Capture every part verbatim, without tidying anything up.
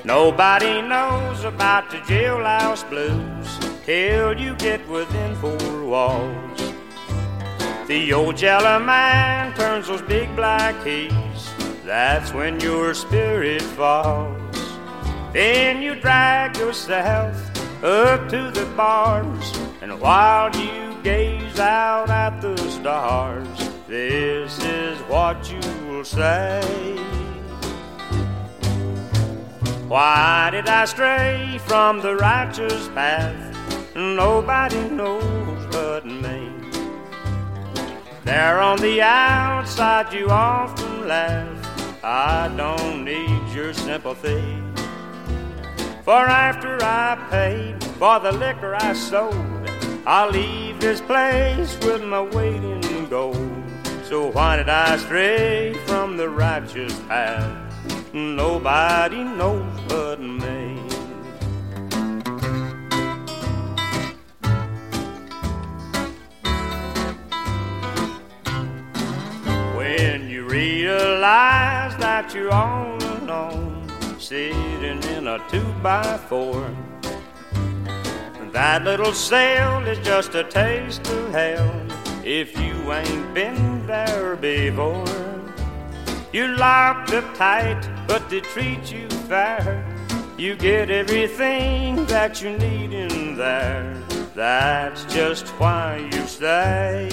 Nobody knows about the jailhouse blues till you get within four walls. The old jailer man turns those big black keys. That's when your spirit falls. Then you drag yourself up to the bars, and while you gaze out at the stars, this is what you'll say. Why did I stray from the righteous path? Nobody knows but me. There on the outside you often laugh. I don't need your sympathy. For after I paid for the liquor I sold, I'll leave this place with my weight in gold. So why did I stray from the righteous path? Nobody knows but me. When you realize that you're all alone, sitting in a two-by-four, that little cell is just a taste of hell if you ain't been there before. You're locked up tight, but they treat you fair. You get everything that you need in there. That's just why you stay.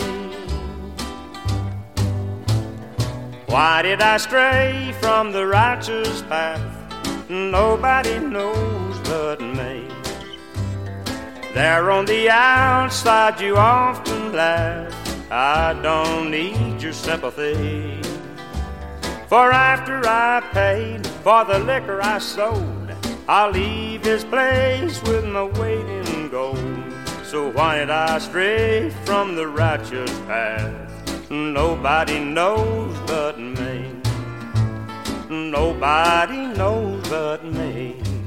Why did I stray from the righteous path? Nobody knows but me. There on the outside you often laugh. I don't need your sympathy. For after I paid for the liquor I sold, I'll leave this place with my weight in gold. So why did I stray from the righteous path? Nobody knows but me. Nobody knows but me.